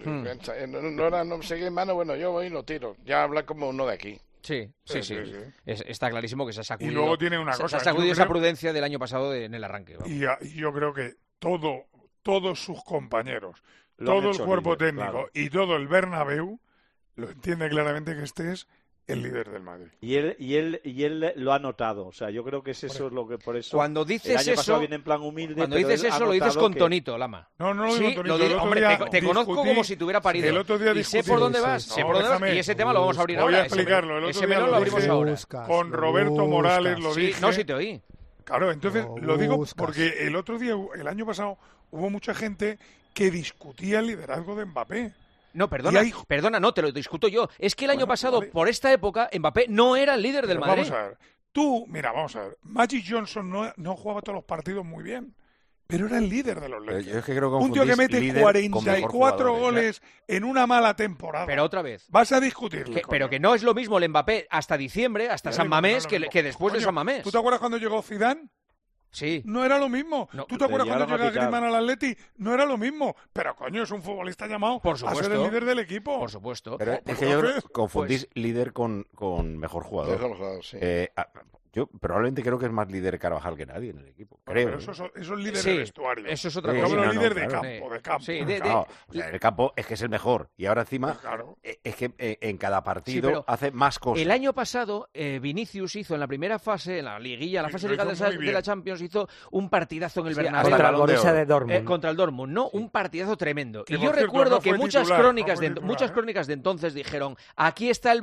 No sé qué mano, bueno, yo voy y lo tiro. Ya habla como uno de aquí. Sí. Está clarísimo que se ha sacudido. Y luego tiene una cosa. Se ha sacudido esa prudencia del año pasado en el arranque. Y yo creo que todos sus compañeros, todo el cuerpo técnico y todo el Bernabéu lo entiende claramente que este es el líder del Madrid. Y él lo ha notado, o sea, yo creo que es eso lo que por eso. Cuando dices el año pasado eso, viene en plan humilde, cuando dices eso lo dices con tonito, Lama. No lo digo con tonito. Hombre, te conozco como si te hubiera parido. El otro día y sé por dónde vas, y ese tema lo vamos a abrir ahora. Voy a explicarlo. El otro día lo abrimos ahora. Con Roberto Morales lo dije. No, si te oí. Claro, entonces lo digo porque el otro día, el año pasado, hubo mucha gente que discutía el liderazgo de Mbappé. No, perdona, no, te lo discuto yo. Es que el año pasado, por esta época, Mbappé no era el líder del Madrid. Vamos a ver. Vamos a ver. Magic Johnson no jugaba todos los partidos muy bien, pero era el líder de los Lakers. Yo es que creo que un tío que mete 44 goles en una mala temporada. Pero otra vez. Vas a discutirlo. Pero que no es lo mismo el Mbappé hasta diciembre, hasta San Mamés, que después de San Mamés. ¿Tú te acuerdas cuando llegó Zidane? Sí. No era lo mismo. ¿Tú te acuerdas cuando llega Griezmann al Atleti? No era lo mismo. Pero, coño, es un futbolista llamado a ser el líder del equipo. Por supuesto. Pero es que yo confundís líder con mejor jugador. Mejor jugador, sí. Yo probablemente creo que es más líder Carvajal que nadie en el equipo. Creo. Pero eso es líder de vestuario. Eso es otra cosa. Yo hablo líder de campo. Sí, claro, o sea, en el campo es que es el mejor. Y ahora encima es que en cada partido hace más cosas. El año pasado Vinicius hizo en la primera fase, en la liguilla, la fase legal de la Champions, hizo un partidazo en el Bernabéu. Contra el Borussia de Dortmund. Contra el Dortmund, ¿no? Un partidazo tremendo. Y yo recuerdo que muchas crónicas de entonces dijeron, aquí está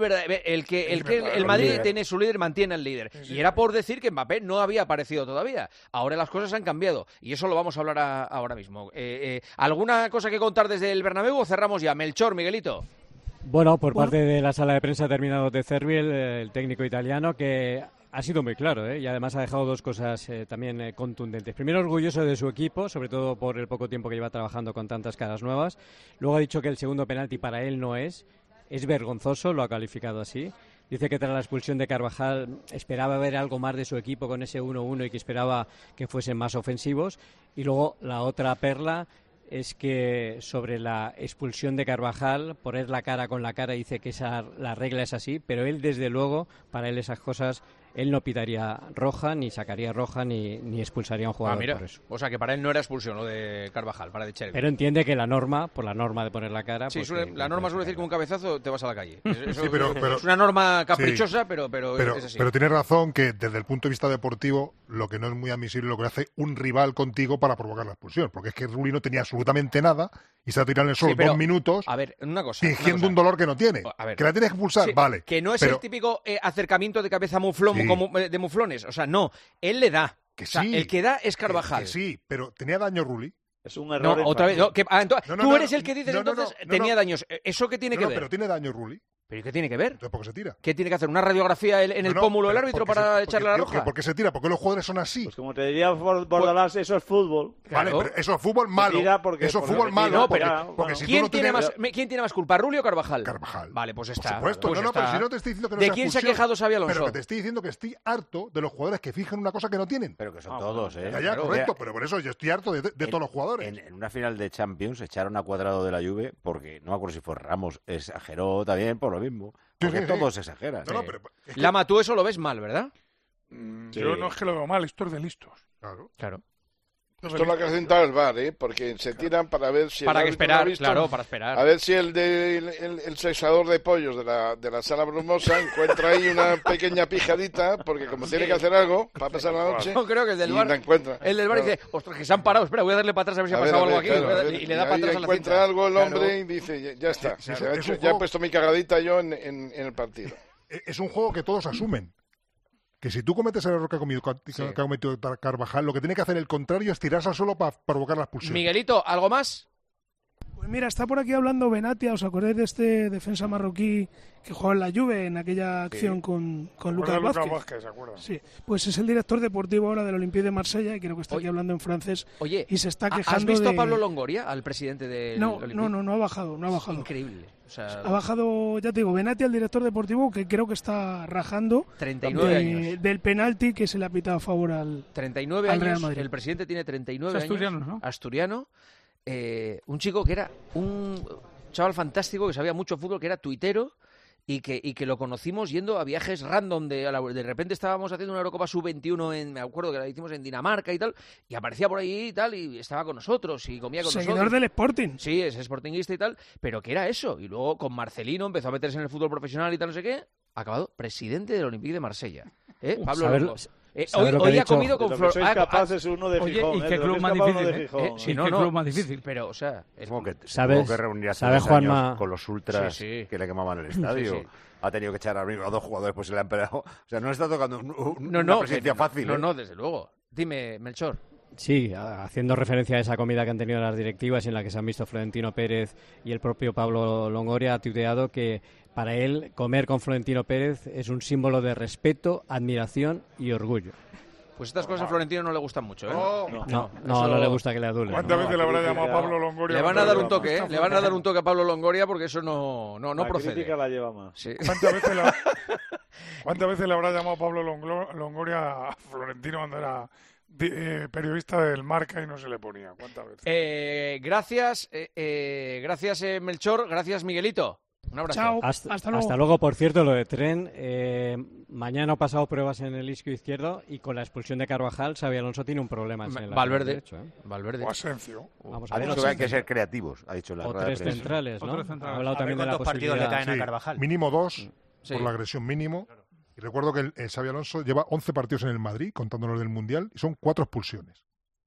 el Madrid tiene su líder, mantiene el líder. Y era por decir que Mbappé no había aparecido todavía. Ahora las cosas han cambiado y eso lo vamos a hablar ahora mismo. ¿Alguna cosa que contar desde el Bernabéu o cerramos ya? Melchor, Miguelito. Bueno, por parte de la sala de prensa ha terminado De Zerbi, el técnico italiano, que ha sido muy claro, y además ha dejado dos cosas también contundentes. Primero, orgulloso de su equipo, sobre todo por el poco tiempo que lleva trabajando con tantas caras nuevas. Luego ha dicho que el segundo penalti para él no es vergonzoso, lo ha calificado así. Dice que tras la expulsión de Carvajal esperaba ver algo más de su equipo con ese 1-1 y que esperaba que fuesen más ofensivos. Y luego la otra perla es que sobre la expulsión de Carvajal, poner la cara con la cara, dice que la regla es así, pero él desde luego, para él esas cosas, él no pitaría roja, ni sacaría roja, ni expulsaría a un jugador por eso. O sea que para él no era expulsión lo de Carvajal, para De Zerbi. Pero entiende que la norma, por la norma de poner la cara... Sí, la norma suele decir que un cabezazo te vas a la calle. Sí, pero, es una norma caprichosa, pero es así. Pero tienes razón que desde el punto de vista deportivo, lo que no es muy admisible lo que hace un rival contigo para provocar la expulsión. Porque es que Rulli no tenía absolutamente nada y se ha tirado en el suelo 2 minutos fingiendo un dolor que no tiene. Que la tienes que expulsar, vale. Que no es el típico acercamiento de cabeza muflón como de muflones. O sea, no. Él le da. El que da es Carvajal. Que sí, pero tenía daño Rulli. Es un error. No, otra vez. Tú eres el que dices entonces tenía daños. ¿Eso qué tiene que ver? Pero tiene daño Rulli. ¿Pero qué tiene que ver? Entonces, ¿por qué se tira? ¿Qué tiene que hacer? ¿Una radiografía en el pómulo del árbitro para echarle la roja? ¿Por qué se tira? ¿Por qué los jugadores son así? Pues como te diría Bordalás, eso es fútbol. Vale, pero eso es fútbol malo. Eso es fútbol malo. Porque si ¿Quién tiene más culpa, Rulli o Carvajal? Carvajal. Vale, pues está. Por supuesto. Pero si no te estoy diciendo que no sea ¿De quién se ha quejado Xabi Alonso? Pero que te estoy diciendo que estoy harto de los jugadores que fijan una cosa que no tienen. Pero que son todos, Ya, correcto, pero por eso yo estoy harto de todos los jugadores. En una final de Champions echaron a Cuadrado de la Juve porque, no me acuerdo si fue Ramos, exageró también por lo mismo. Porque todos exageran. Lama, tú eso lo ves mal, ¿verdad? Yo no es que lo veo mal, esto es de listos. Claro. Esto es lo que ha sentado el VAR, porque se tiran para ver si para el esperar, visto, para esperar. A ver si el sexador de pollos de la sala brumosa encuentra ahí una pequeña pijadita, porque como tiene que hacer algo para pasar la noche. No creo que el del VAR. El del VAR dice, ostras, que se han parado, espera, voy a darle para atrás a ver si ha pasado algo aquí. Y le da para atrás a la encuentra cinta. algo el hombre y dice, ya está, ya he puesto mi cagadita yo en el partido. Es un juego que todos asumen. Que si tú cometes el error que ha cometido Carvajal, lo que tiene que hacer el contrario es tirarse al suelo para provocar la expulsión. Miguelito, ¿algo más? Pues mira, está por aquí hablando Benatia. ¿Os acordáis de este defensa marroquí que jugó en la Juve en aquella acción con Lucas Vázquez? Sí, pues es el director deportivo ahora del Olympique de Marsella y creo que está aquí hablando en francés. Oye, y se está quejando. ¿has visto a Pablo Longoria, al presidente del Olympique? No ha bajado. Increíble. O sea, ha bajado, ya te digo, Benatia, el director deportivo, que creo que está rajando 39 años. Del penalti que se le ha pitado a favor al 39 al Real años, Madrid. El presidente tiene 39 años. Asturiano, ¿no? Asturiano. Un chico que era un chaval fantástico, que sabía mucho fútbol, que era tuitero y que lo conocimos yendo a viajes random. De repente estábamos haciendo una Eurocopa Sub-21, me acuerdo que la hicimos en Dinamarca y tal, y aparecía por ahí y tal, y estaba con nosotros y comía con nosotros. Seguidor del Sporting. Sí, es sportinguista y tal, pero que era eso. Y luego con Marcelino empezó a meterse en el fútbol profesional y tal, no sé qué, ha acabado presidente del Olympique de Marsella. Pablo Longo. Hoy ha comido con Flor. Sois capaces uno de Gijón. ¿Y qué club más difícil? ¿Qué club más difícil? Pero, o sea, es como que ¿sabes? Tuvo que reunir hace ¿sabes, 2 años Juanma? con los ultras que le quemaban el estadio. Ha tenido que echar a 2 jugadores, pues se le han pegado. O sea, no le está tocando una presidencia fácil. No, desde luego. Dime, Melchor. Sí, haciendo referencia a esa comida que han tenido las directivas en la que se han visto Florentino Pérez y el propio Pablo Longoria, ha tuiteado que para él comer con Florentino Pérez es un símbolo de respeto, admiración y orgullo. Pues estas cosas a Florentino no le gustan mucho, ¿eh? No le gusta que le adulen. ¿Cuántas veces le habrá llamado a Pablo Longoria? Le van a dar un toque, ¿eh? Le van a dar un toque a Pablo Longoria porque eso no procede. La crítica la lleva más. Sí. ¿Cuántas veces le habrá llamado Pablo Longoria a Florentino cuando era periodista del Marca y no se le ponía? ¿Cuántas veces? Gracias, Melchor. Gracias, Miguelito. Un abrazo. Chao. Hasta luego. Hasta luego. Por cierto, lo de Tren, mañana ha pasado pruebas en el isquio izquierdo y con la expulsión de Carvajal, Xabi Alonso tiene un problema en el Valverde. derecho, ¿eh? Valverde. O Asensio. Vamos a ver, que hay que ser creativos, ha dicho la o rueda de tres prensa. centrales, ¿no? Ha hablado también de la posibilidad. partidos le caen a Carvajal. Mínimo 2 Sí. por la agresión mínimo. Claro. Y recuerdo que el Xabi Alonso lleva 11 partidos en el Madrid, contándolos del Mundial, y son 4 expulsiones.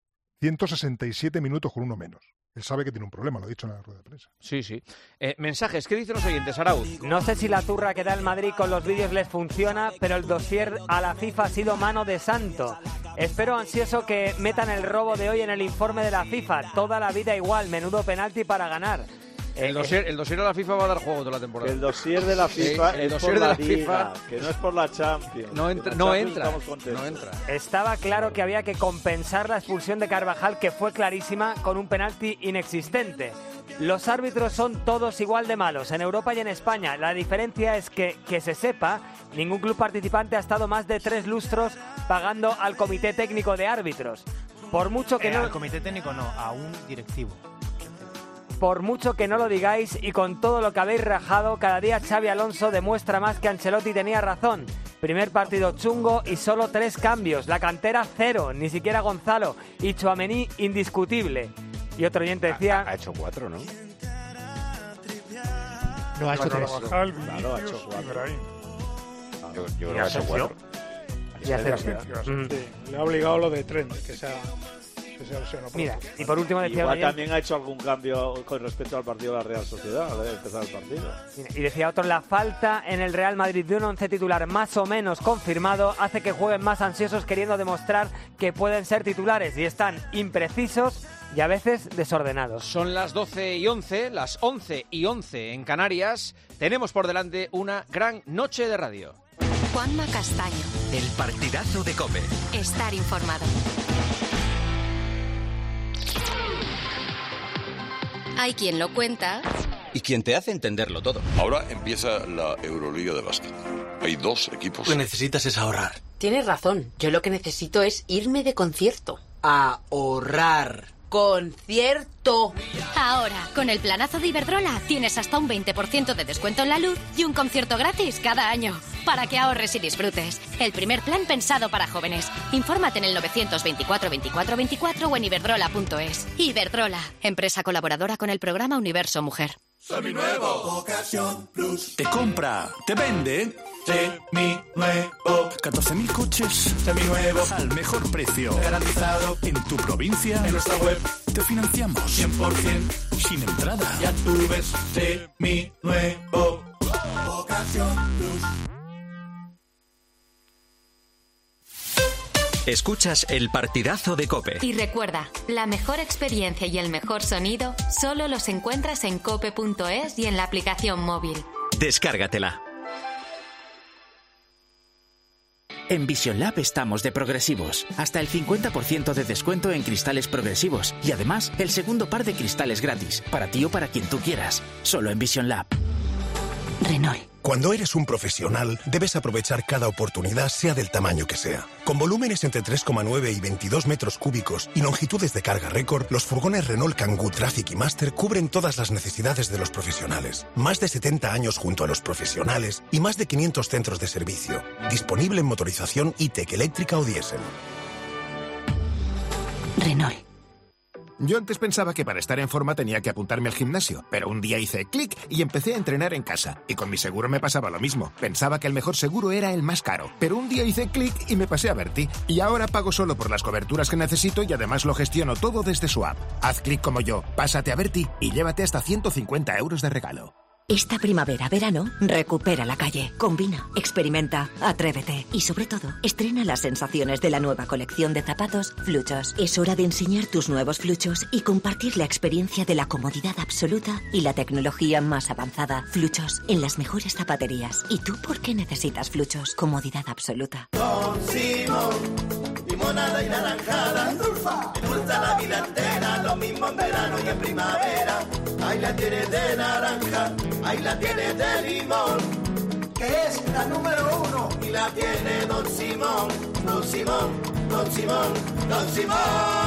167 minutos con uno menos. Él sabe que tiene un problema, lo ha dicho en la rueda de prensa. Sí, sí. Mensajes, ¿qué dicen los oyentes, Arauz? No sé si la turra que da el Madrid con los vídeos les funciona, pero el dossier a la FIFA ha sido mano de santo. Espero ansioso que metan el robo de hoy en el informe de la FIFA. Toda la vida igual, menudo penalti para ganar. El dossier a la FIFA va a dar juego toda la temporada. El dossier de la FIFA es por la Liga, que no es por la Champions. No entra. Estaba claro que había que compensar la expulsión de Carvajal, que fue clarísima, con un penalti inexistente. Los árbitros son todos igual de malos, en Europa y en España. La diferencia es que se sepa, ningún club participante ha estado más de 3 lustros pagando al comité técnico de árbitros. Por mucho que no... Al comité técnico no, a un directivo. Por mucho que no lo digáis y con todo lo que habéis rajado, cada día Xabi Alonso demuestra más que Ancelotti tenía razón. Primer partido chungo y solo 3 cambios. La cantera 0, ni siquiera Gonzalo. Y Tchouaméni indiscutible. Y otro oyente decía... Ha hecho 4, ¿no? No, ha hecho 3. Claro, ha hecho 4. Yo creo que ha hecho 4. Y Asensio. Le ha obligado lo de Trent, que sea... Mira, y por último decía... Igual también ha hecho algún cambio con respecto al partido de la Real Sociedad, al empezar el partido. Y decía otro, la falta en el Real Madrid de un 11 titular más o menos confirmado hace que jueguen más ansiosos queriendo demostrar que pueden ser titulares y están imprecisos y a veces desordenados. Son las 12:11, las 11:11 en Canarias. Tenemos por delante una gran noche de radio. Juanma Castaño. El partidazo de COPE. Estar informado. Hay quien lo cuenta. Y quien te hace entenderlo todo. Ahora empieza la Euroliga de básquet. Hay 2 equipos. Lo que necesitas es ahorrar. Tienes razón. Yo lo que necesito es irme de concierto. Ahorrar. ¡Concierto! Ahora, con el planazo de Iberdrola, tienes hasta un 20% de descuento en la luz y un concierto gratis cada año. Para que ahorres y disfrutes. El primer plan pensado para jóvenes. Infórmate en el 924 24 24 o en iberdrola.es. Iberdrola, empresa colaboradora con el programa Universo Mujer. Seminuevo. Ocasión Plus. Te compra, te vende. Seminuevo. 14.000 coches. Seminuevos. Al mejor precio. Garantizado. En tu provincia. En nuestra web. Te financiamos. 100%. Sin entrada. Ya tú ves. Seminuevo. Ocasión Plus. Escuchas el partidazo de COPE. Y recuerda, la mejor experiencia y el mejor sonido solo los encuentras en cope.es y en la aplicación móvil. Descárgatela. En Vision Lab estamos de progresivos. Hasta el 50% de descuento en cristales progresivos. Y además, el segundo par de cristales gratis. Para ti o para quien tú quieras. Solo en Vision Lab. Renault. Cuando eres un profesional, debes aprovechar cada oportunidad, sea del tamaño que sea. Con volúmenes entre 3,9 y 22 metros cúbicos y longitudes de carga récord, los furgones Renault Kangoo Traffic y Master cubren todas las necesidades de los profesionales. Más de 70 años junto a los profesionales y más de 500 centros de servicio. Disponible en motorización e-tech eléctrica o diésel. Renault. Yo antes pensaba que para estar en forma tenía que apuntarme al gimnasio, pero un día hice clic y empecé a entrenar en casa. Y con mi seguro me pasaba lo mismo. Pensaba que el mejor seguro era el más caro, pero un día hice clic y me pasé a Berti. Y ahora pago solo por las coberturas que necesito y además lo gestiono todo desde su app. Haz clic como yo, pásate a Berti y llévate hasta 150 euros de regalo. Esta primavera-verano, recupera la calle, combina, experimenta, atrévete y sobre todo, estrena las sensaciones de la nueva colección de zapatos Fluchos. Es hora de enseñar tus nuevos Fluchos y compartir la experiencia de la comodidad absoluta y la tecnología más avanzada. Fluchos, en las mejores zapaterías. ¿Y tú por qué necesitas Fluchos? Comodidad absoluta. Don Simón, limonada y naranjada, endulza la vida entera, lo mismo en verano y en primavera. Ahí la tienes de naranja, ahí la tienes de limón, que es la número 1 y la tiene Don Simón, Don Simón, Don Simón, Don Simón.